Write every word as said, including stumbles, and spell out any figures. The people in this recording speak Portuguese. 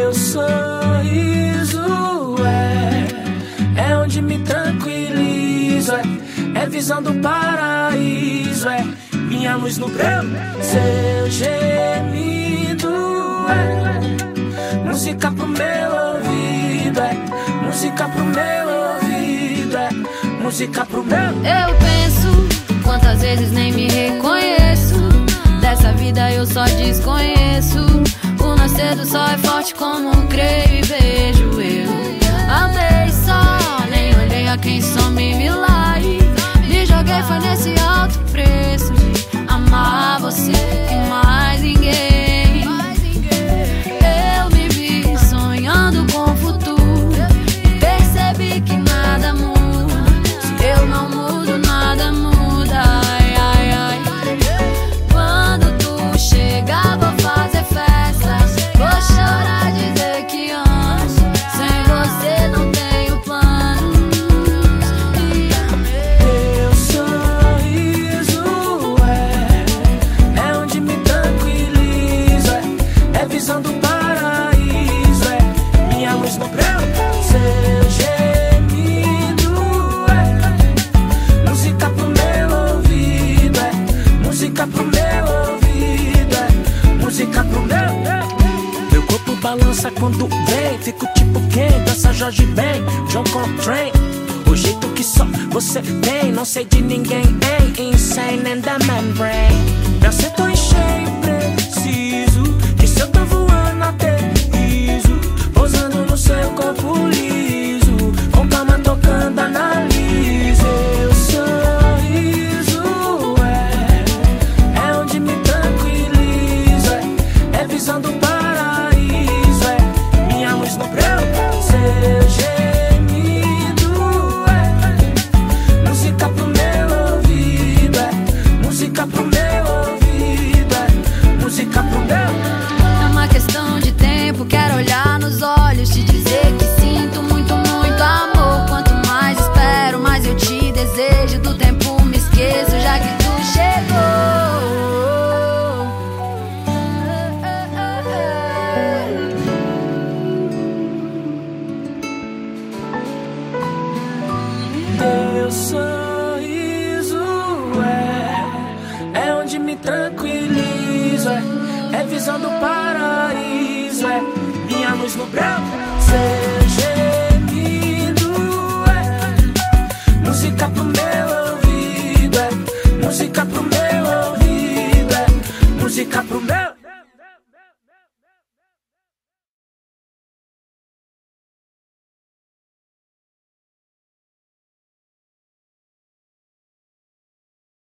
Teu sorriso é, é onde me tranquilizo, é, é visão do paraíso, é minha luz no breu. Seu gemido é música pro meu ouvido, é música pro meu ouvido, é música pro meu. Eu penso, quantas vezes nem me reconheço. Dessa vida eu só desconheço. O nascer do sol é forte como creio e vejo eu. Amei só, nem olhei a quem só me milagre. Me joguei foi nesse alto preço de amar você e mais ninguém. Eu me vi sonhando com o futuro, percebi que nada muda. Se eu não mudo, nada muda. Ai, ai, ai. Quando tu chegar, vou fazer festas, vou chorar, dizer que amo. Sem você não tenho planos. Teu sorriso é, é onde me tranquilizo, é, é visão do paraíso, é minha luz no breu. Seu gemido é música pro meu ouvido, é música pro meu ouvido, é música pro meu. Meu corpo balança quando vem, fico tipo quem? Dança Jorge Ben, John Coltrane. O jeito que só você tem, não sei de ninguém, hein? Insane in the membrane. Me acertou em cheio, preciso. Que se eu tô voando até riso, pousando no seu corpo liso, com calma tocando, analiso. Seu sorriso é, é onde me tranquilizo, é, é visão do paraíso, é minha luz no breu. Seu gemido é música pro meu ouvido, é música pro meu ouvido, é música pro meu. É uma questão de tempo, quero olhar nos olhos, te dizer que sinto muito, muito amor. Quanto mais espero, mais eu te desejo. Do tempo me esqueço, já que tu chegou. Teu sorriso é, é onde me tranquilizo, é, é visão do paraíso, é minha luz no breu.